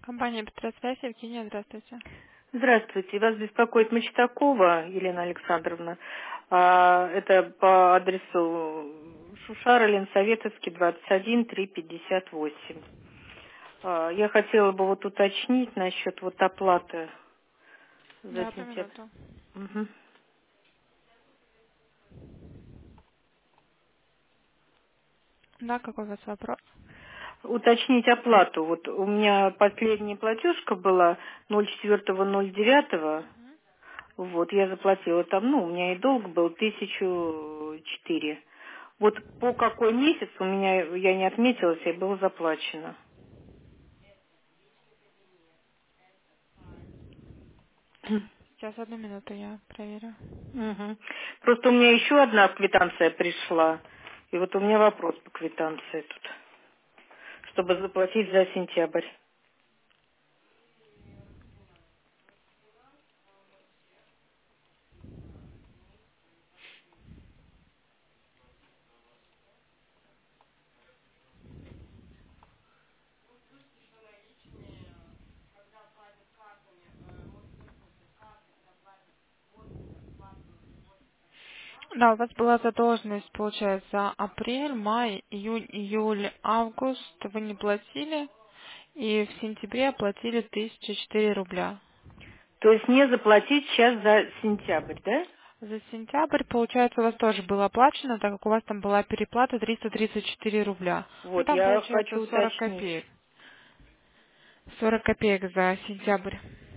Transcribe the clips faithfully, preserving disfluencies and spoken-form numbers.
Компания Петросвязь, Евгения, здравствуйте. Здравствуйте. Вас беспокоит Мочетакова Елена Александровна. А, Это по адресу Шушара, Ленсоветовский, двадцать один, три пятьдесят восемь. А, Я хотела бы вот уточнить насчет вот оплаты за Да, одну сентябрь. минуту. Мгм. Да, какой у вас вопрос? Уточнить оплату. Вот у меня последняя платежка была ноль четыре ноль девять. Вот, я заплатила там, ну, у меня и долг был тысячу четыре. Вот по какой месяц у меня, я не отметилась, и было заплачено. Сейчас, одну минуту, я проверю. Мгм. Просто у меня еще одна квитанция пришла. И вот у меня вопрос по квитанции тут, чтобы заплатить за сентябрь. Да, у вас была задолженность, получается, апрель, май, июнь, июль, август вы не платили, и в сентябре оплатили тысяча четыре рубля. То есть не заплатить сейчас за сентябрь, да? За сентябрь, получается, у вас тоже было оплачено, так как у вас там была переплата триста тридцать четыре рубля. Ну, Вот, там я получается хочу сорок уточнить. копеек. сорок копеек за сентябрь.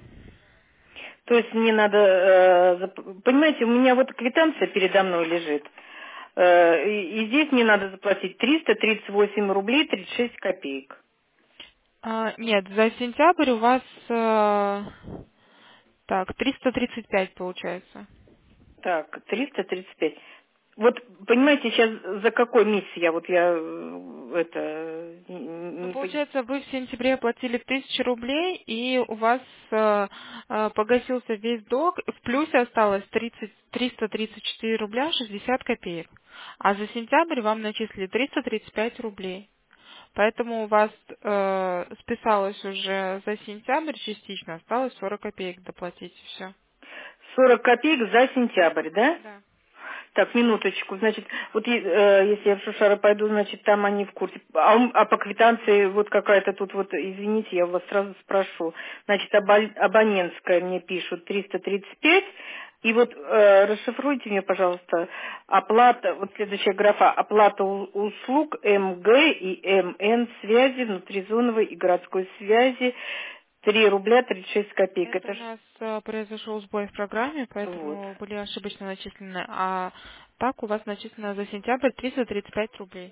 То есть мне надо, э, зап- понимаете, у меня вот квитанция передо мной лежит. Э, и, и здесь мне надо заплатить триста тридцать восемь рублей тридцать шесть копеек. А, нет, за сентябрь у вас э, так, триста тридцать пять получается. Так, триста тридцать пять. Вот, понимаете, сейчас за какой месяц я вот я э, это не, Ну, не пон- получается, вы в сентябре оплатили тысячу рублей, и у вас э, э, погасился весь долг, в плюсе осталось тридцать, триста тридцать четыре рубля шестьдесят копеек. А за сентябрь вам начислили триста тридцать пять рублей. Поэтому у вас э, списалось уже за сентябрь частично, осталось сорок копеек доплатить, и все. сорок копеек за сентябрь, да? Да. Так, минуточку. Значит, вот е- э, если я в Шушара пойду, значит, там они в курсе. А, ум- а по квитанции вот какая-то тут вот, извините, я у вас сразу спрошу. Значит, або- абонентская мне пишут триста тридцать пять. И вот э, расшифруйте мне, пожалуйста, оплата, вот следующая графа, оплата у- услуг эм гэ и эм эн связи, внутризоновой и городской связи, три рубля тридцать шесть копеек. Это у Это ж нас э, произошел сбой в программе, вот. поэтому были ошибочно начислены. А так у вас начислено за сентябрь триста тридцать пять рублей.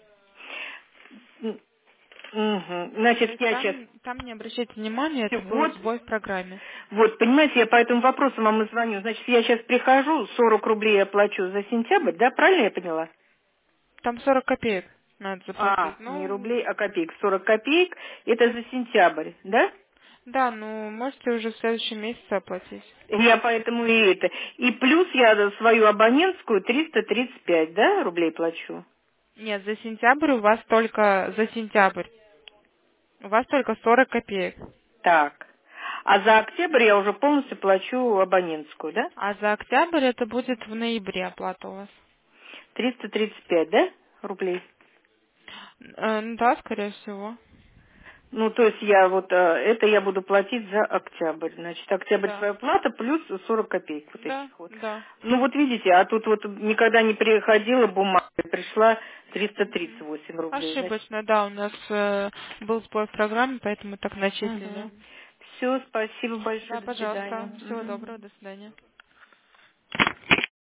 М, мгм. То Значит, есть я сейчас там, там не обращайте внимания, это был вот, сбой в программе. вот, понимаете, я по этому вопросу вам и звоню. Значит, я сейчас прихожу, сорок рублей я плачу за сентябрь, да, правильно я поняла? Там сорок копеек надо А, заплатить. не Ну, рублей, а копеек. сорок копеек, это за сентябрь, да? да, ну можете уже в следующем месяце оплатить. Я поэтому и это. И плюс я за свою абонентскую триста тридцать пять, да, рублей плачу? Нет, за сентябрь у вас только за сентябрь. У вас только сорок копеек. Так. А за октябрь я уже полностью плачу абонентскую, да? А за октябрь это будет в ноябре оплата у вас. триста тридцать пять, да, рублей? Э, ну да, скорее всего. Ну, то есть я вот, э, это я буду платить за октябрь. Значит, октябрь Да. своя плата плюс сорок копеек вот Да, этих вот. да. Ну, вот видите, а тут вот никогда не приходила бумага, пришла триста тридцать Мгм. восемь рублей. Значит, Ошибочно, да, у нас э, был сбой в программе, поэтому так начислили. угу. Все, спасибо большое, Да, до свидания. пожалуйста. Всего Мгм. доброго, до свидания.